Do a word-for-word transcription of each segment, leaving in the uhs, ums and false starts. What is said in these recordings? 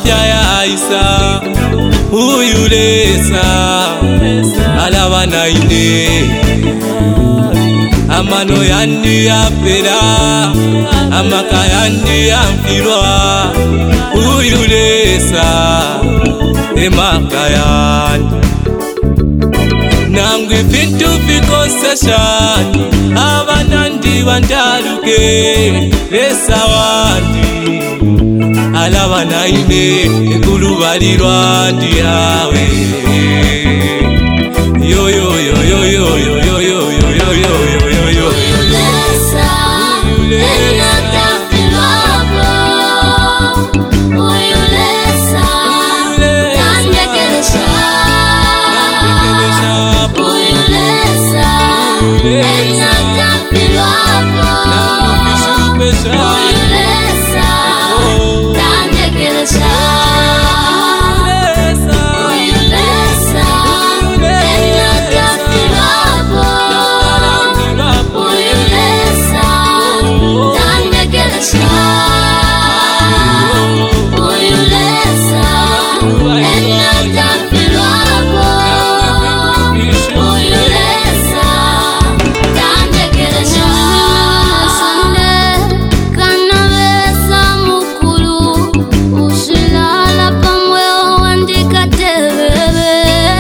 ya Isa uyulesa alabana ine amano yandi ya pera amaka yandi ya mfirwa uyulesa emaka yandi nangwe fintu fikosashani abanandi bandaluke lesa wandi alabana ine ekulubalirwa ndi yawe yo yo yo yo yo yo yo yo yo yo yo yo yo Uyulesa enatafilwabo Uyulesa nandekelesha Uyulesa enatafilwabo Uyulesa nandekelesha Uyulesa enatafilwabo Uyulesa nandekelesha Uyulesa enatafilwabo Uyulesa nandekelesha Kanabesa mukulu ushilala pamwe wandika tebebe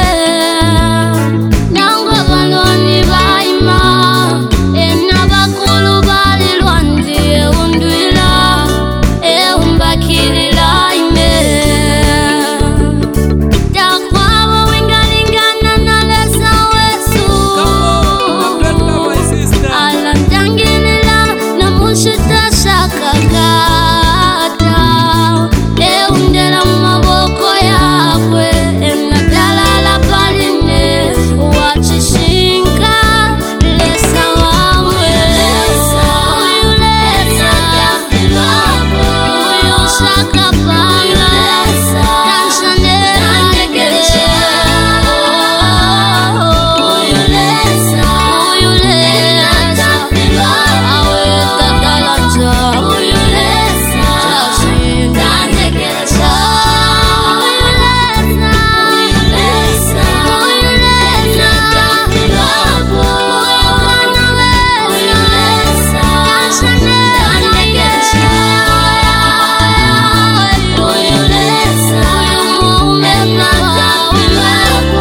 Nangwa baloni baima ena bakulu balilwandi eundwila eumbakilila ime Takwabo wingalingana nalesa wesu Alamtangilila na mushita shakakata Eundela maboko yakwe enadalala paline Wachishinka lesa wamwe Uyulesa uyushaka panga Tanshanera nekelesha Uyulesa uyulesa aweta kalanja Uyulesa tanekelesha Uyulesa uyulesa uyulesa tafilwabo Uyulesa tanshanera nekelesha Uyulesa uyumumena tafilwabo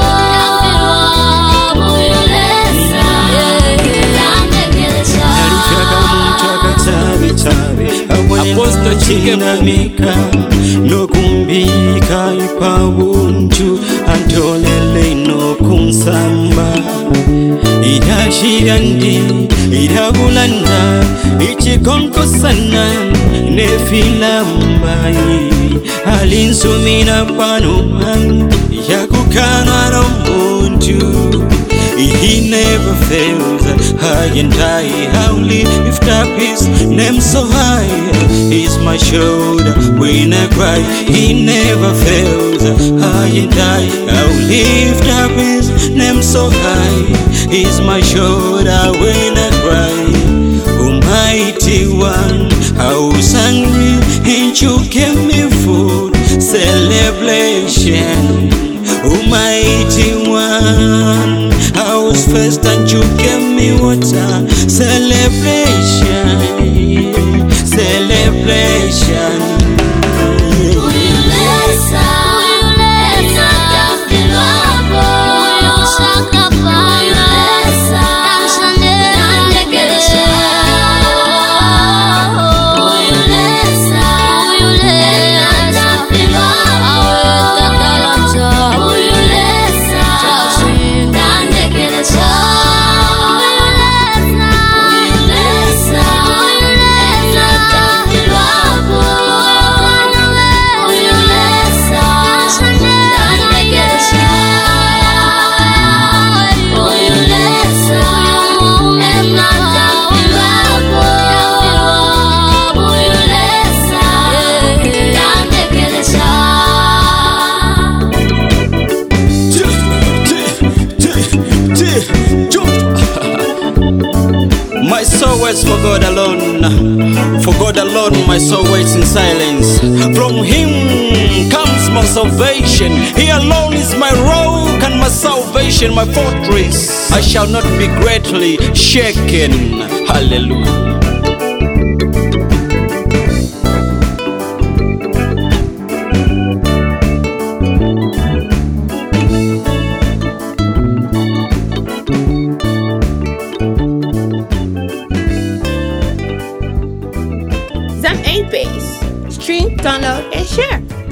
Uyulesa tanekelesha Apostle Chinamika nokumbika ipawunju antolele nokunsamba idashirandi idabulanda ichikonkosana nefilambai alinsumina panuman yakukanwa nomuntu He never fails, high and high, I'll lift up his name so high. He's my shoulder when I cry. He never fails, high and high, I'll lift up his name so high. He's my shoulder when I cry. Almighty one, I was hungry and you gave me food. Celebration. Almighty one, I was first and you gave me water. Celebration, celebration. Uyulesa uyulesa tafilwabo Uyushaka panga Tanshanera nekelesha Uyulesa uyulesa tafilwabo aweta kalanja Uyulesa tanekelesha Uyulesa uyulesa uyulesa tafilwabo Uyulesa tanekelesha Uyulesa uyumumena tafilwabo Uyulesa tanekelesha My soul waits for God alone. For God alone, my soul waits in silence. From Him comes salvation. He alone is my rock and my salvation, my fortress. I shall not be greatly shaken. Hallelujah. Zam eight base. Stream, download, and share.